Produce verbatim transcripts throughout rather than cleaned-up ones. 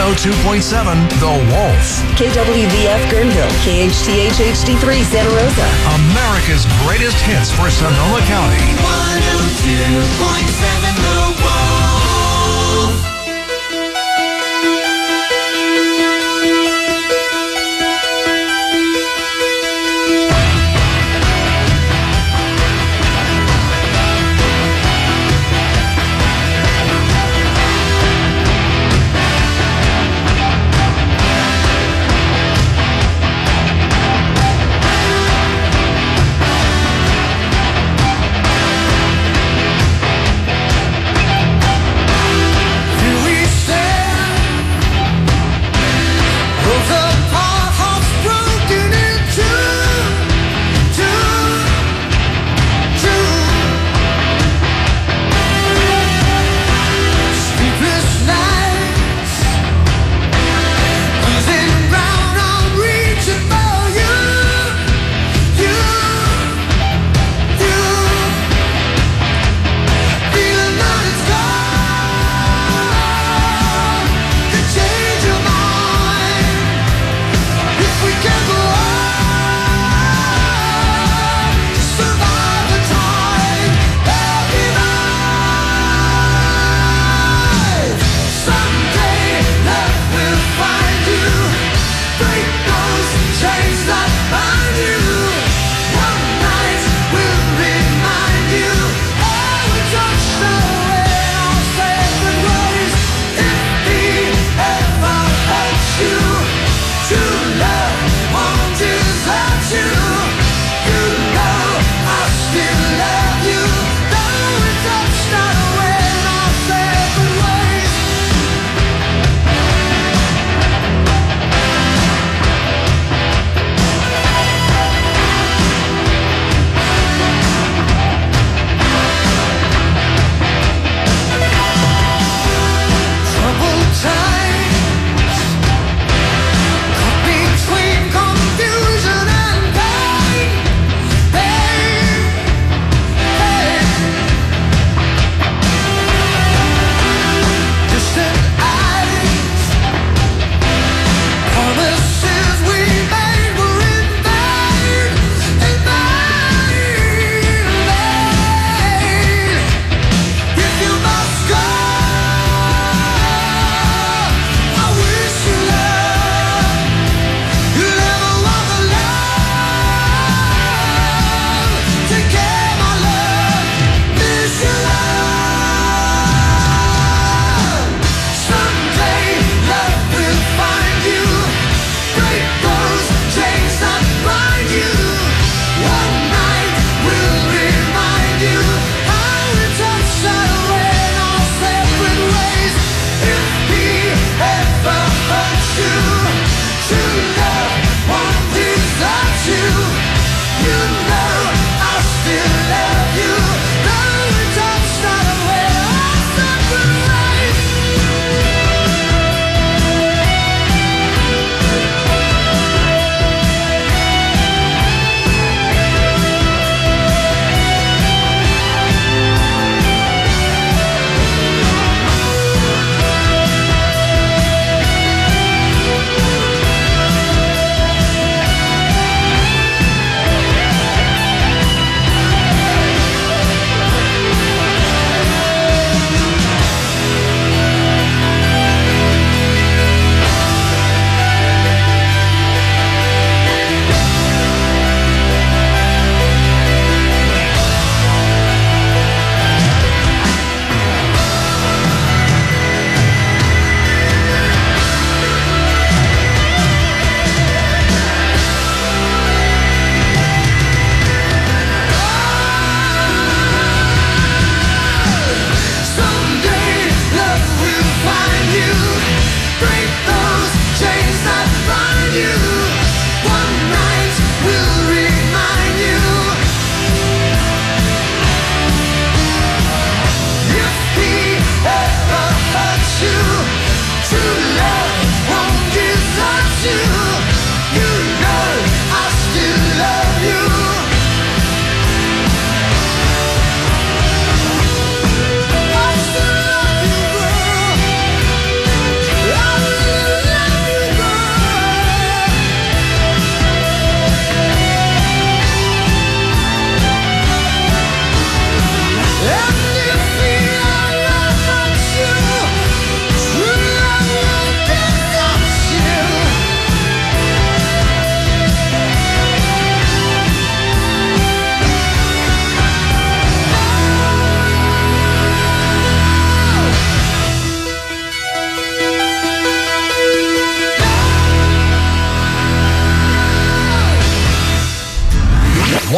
oh two point seven The Wolf. K W V F Guerneville, K H T H H D three Santa Rosa. America's greatest hits for Sonoma County. one oh two point seven The Wolf.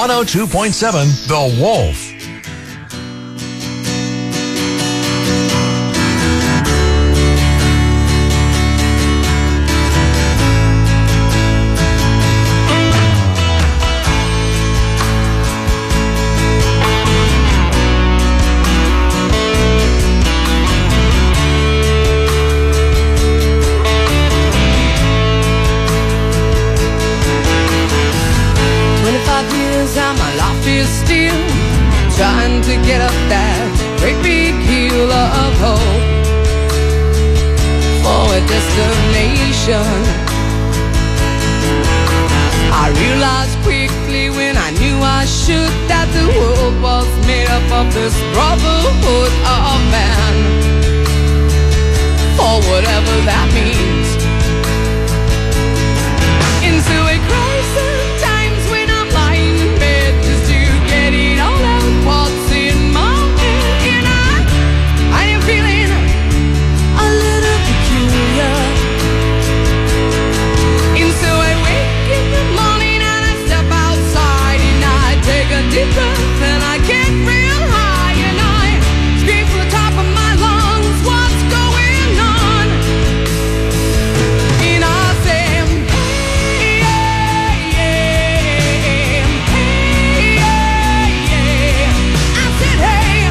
one oh two point seven The Wolf. Trying to get up that great big hill of hope for a destination. I realized quickly when I knew I should that the world was made up of this brotherhood of man, for whatever that means. Into a crisis times when I'm lying in bed just to get it all out. What's in my head, and I, I am feeling a little peculiar. And so I wake in the morning and I step outside and I take a deep breath and I get real high and I scream from the top of my lungs, what's going on? And I say, hey, yeah, yeah, hey, yeah, yeah. I said, hey,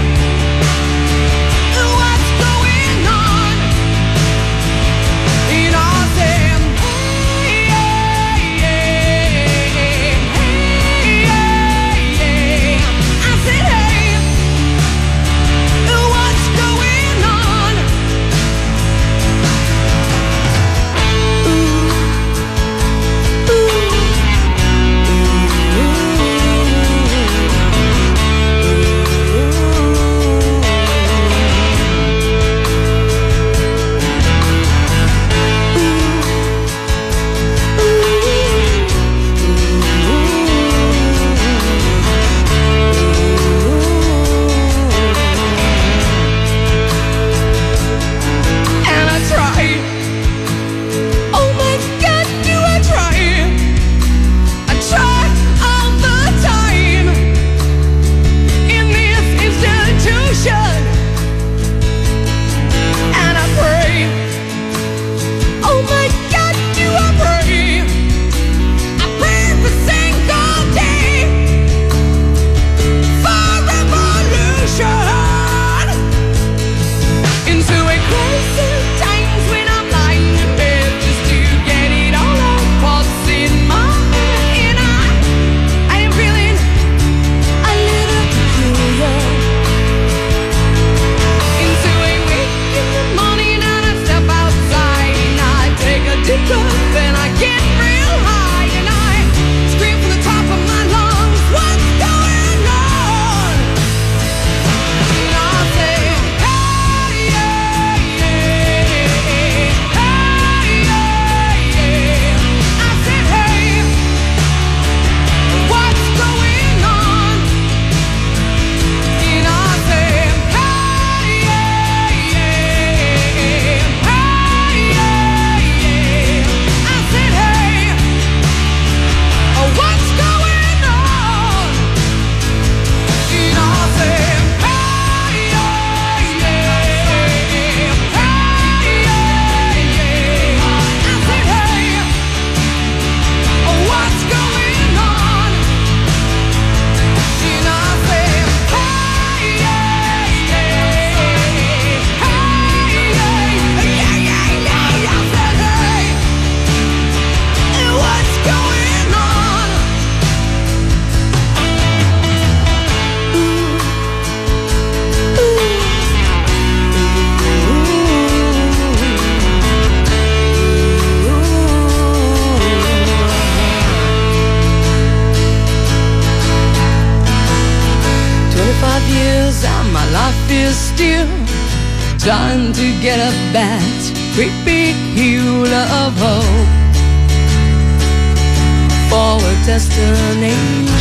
what's going on? And I said, hey, yeah, yeah, hey, yeah, yeah. I said, hey, what's going on? And I try. Oh my God, do I try? I try all the time in this institution, and I pray. Oh my God, do I pray? I pray every single day for revolution. Into a crisis times when I'm lying in bed just to get it all out. What's in my head, and I, I am feeling a little peculiar. Into a wake in the morning and I step outside and I take a deep breath and I get real high and I scream from the top of my lungs, what's going on? And I say, hey, yeah, yeah, hey, yeah, yeah. I said, hey, what's going on? And I said, hey, yeah, yeah, hey, yeah, yeah. I said, hey, what's going on? And I said, hey, yeah, yeah, hey, yeah, yeah. I said, hey, what's going on? And I said, hey, yeah, yeah, hey, yeah, yeah, yeah. I said, hey, what's going on? Twenty-five years and my life is still trying to get up that great big hill of hope for a destination.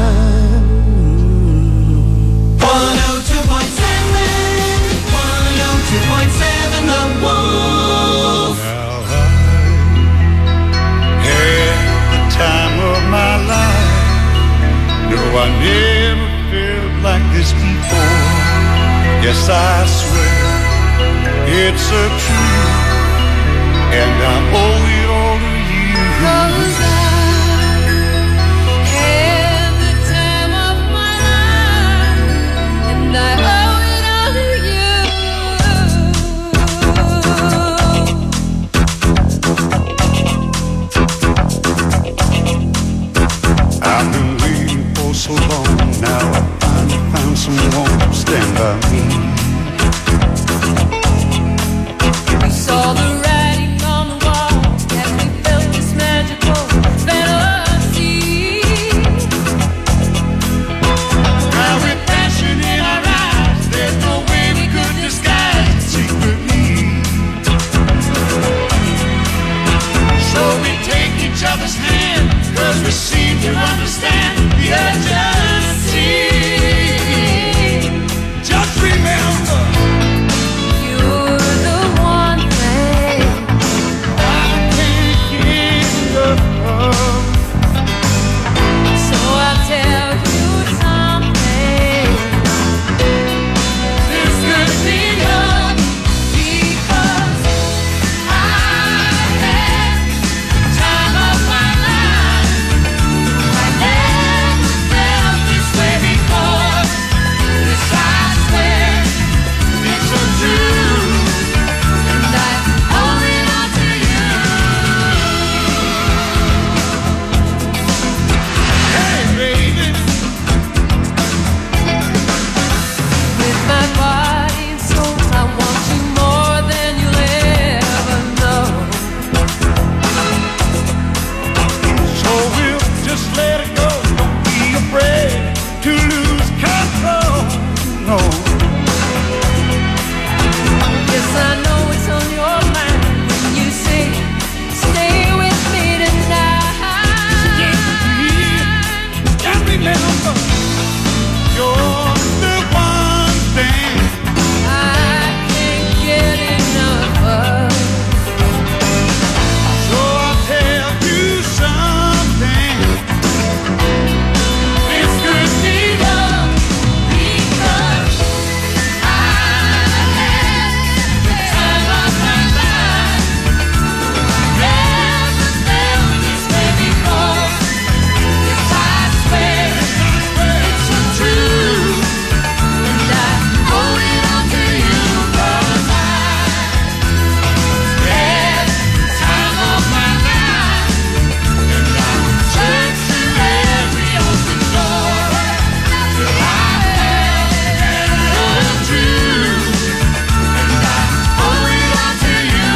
one oh two point seven, one oh two point seven The Wolf. Now I had the time of my life. No this before. Yes, I swear it's a truth, and I owe it all to you. 'Cause I had the time of my life, and I owe it all to you. I've been waiting for so long now. I finally found someone to stand by me. We saw the writing on the wall as we felt this magical fantasy. Now with passion in our eyes, there's no way we could disguise it secretly. So we take each other's hand, 'cause we seem to understand the urgency. Just remember, You're the one thing I can't get enough of. So I'll tell you something. This could be love, Because I had the time of my life. I never felt this way before. Yes, I swear it's so true. and I owe it all to you. Hey, baby, With my body and soul, I want you more than you'll ever know. so we'll just let it go. Don't be afraid to lose control. No. Yes, I know it's on your mind when you say, stay with me tonight. Just remember, you're the one thing I can't get enough of. so I'll tell you something. This could be love, Because I had the time of my life. Never felt this way before. Yes, I swear it's so true, and I owe it all to you. 'Cause I had the time of my life, and I turned to every open door till I felt the truth, and I owe it all to you.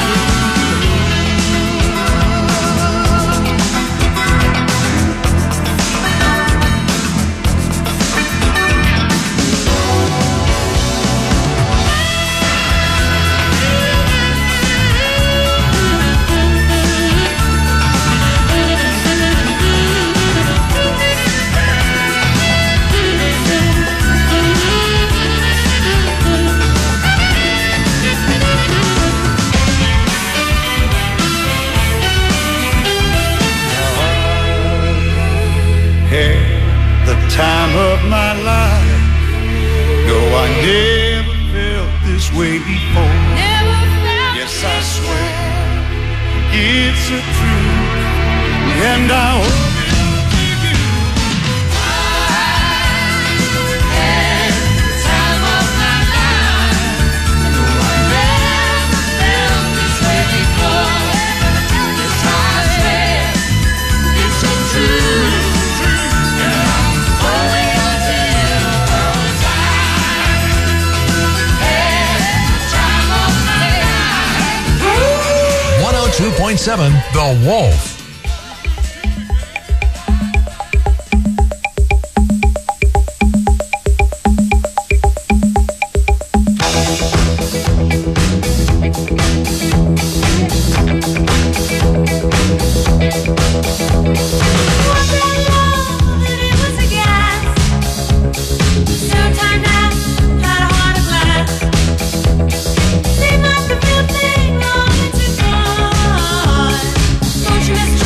had the time of my life. No, I never felt this way before. Never felt Yes, I swear it's a truth, and I owe it all to you. had the time of my life. No, I never felt this way before. Yes, I swear it's so true, and I owe it all to you. 'Cause I had the time of my life. one oh two point seven The Wolf. Seemed like the real thing, only to God. Don't you miss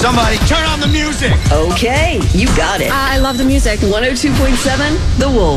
Somebody turn on the music. Okay, you got it. I love the music. one oh two point seven, The Wolf.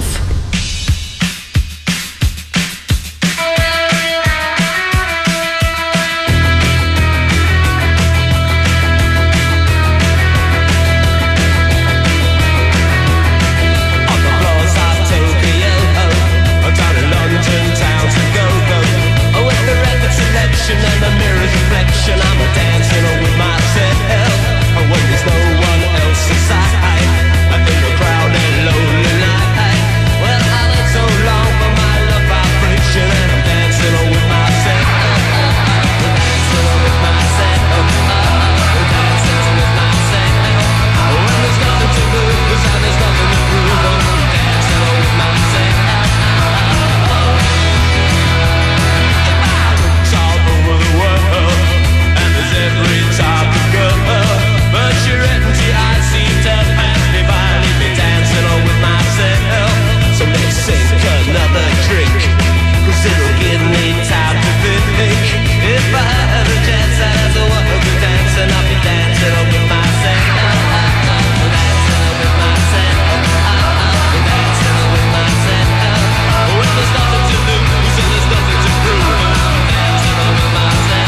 And the mirror's reflection, I'm a dancing with myself. When there's no one else inside, in the crowded lonely night. Well, I lived so long for my love vibration, and I'm dancing with myself. Dancing with myself. Dancing with myself. When there's nothing to lose and there's nothing to prove, I'm dancing with myself. Every time to go, but your empty eyes seem to pass me by, leave me dancing on with myself. So let's sink another drink, cause it'll give me time to think. If I had a chance as a woman to dance, and I'll be dancing on with myself. Dancing on with myself. Dancing on with myself. When there's nothing to lose and there's nothing to prove, dancing on with myself.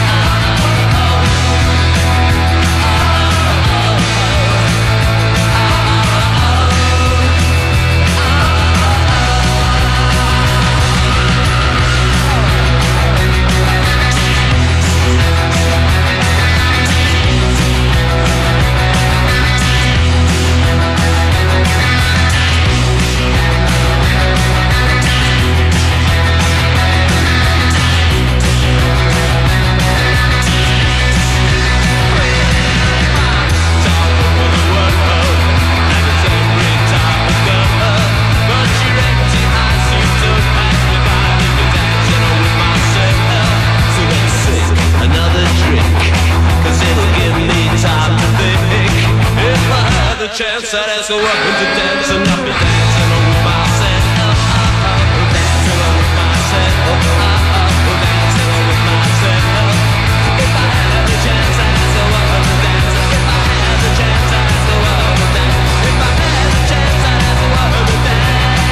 Chance that as a woman to dance and I'll be dancing on with myself. Dancing on with myself. Dancing on with myself. If I had the chance as a woman to dance, if I had the chance as a woman to dance, if I had the chance as a woman to dance.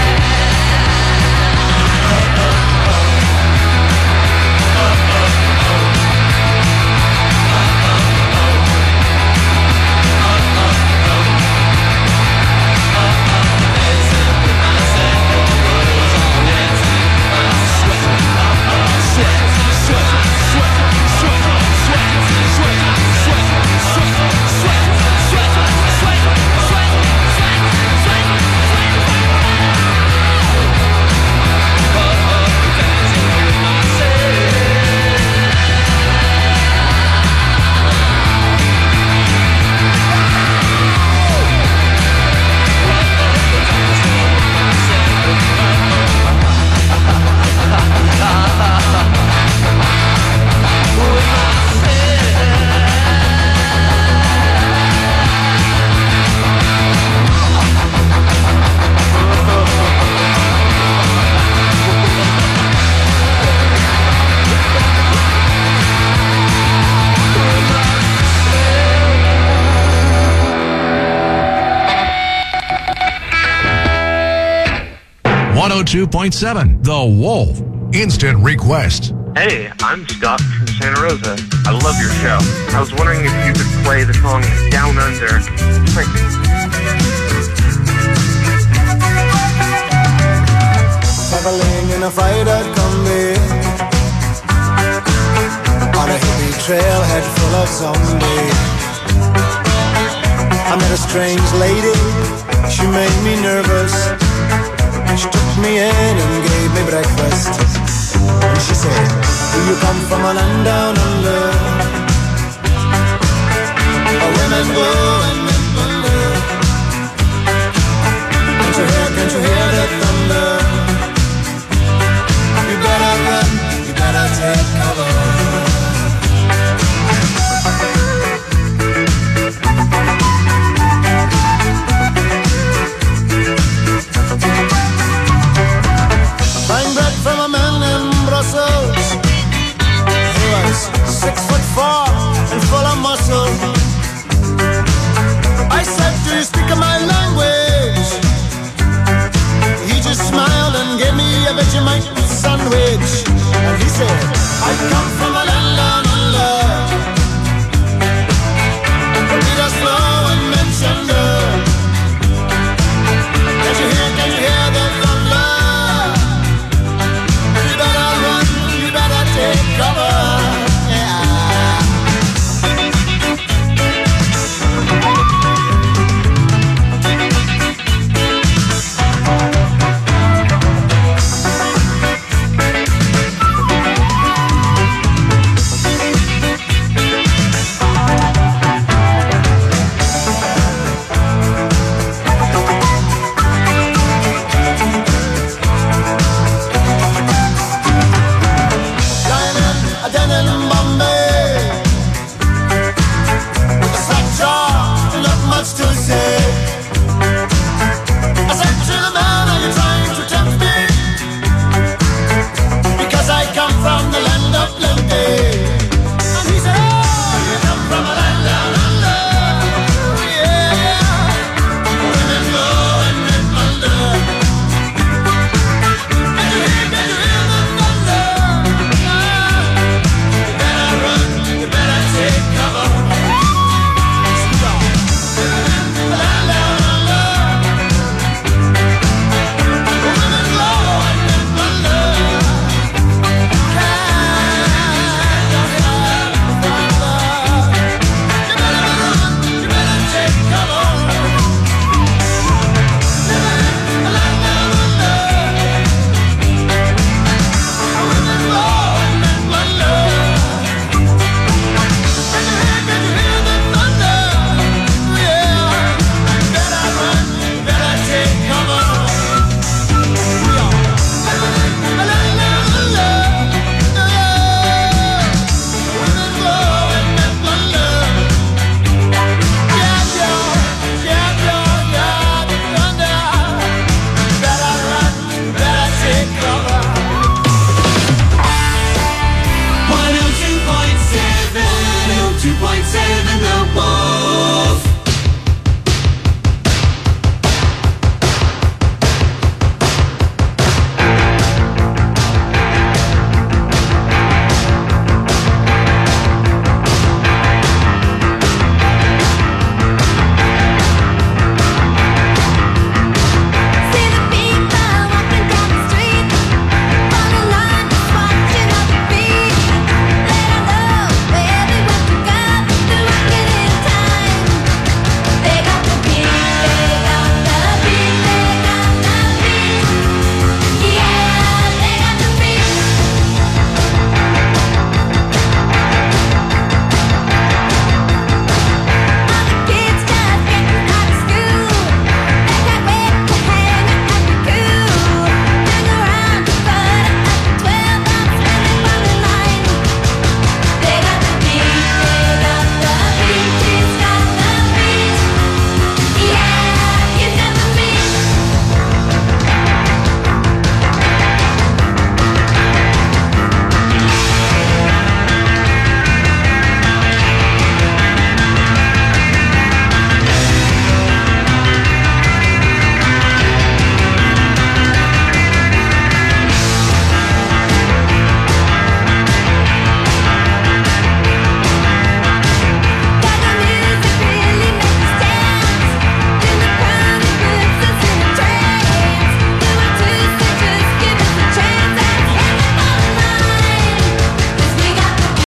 one oh two point seven, The Wolf. Instant request. Hey, I'm Scott from Santa Rosa. I love your show. I was wondering if you could play the song Down Under. Thanks. Traveling in a freighter combi on a hippie trailhead full of zombies. I met a strange lady, she made me nervous. She took me in and gave me breakfast. And she said, do you come from a land down under? Where women go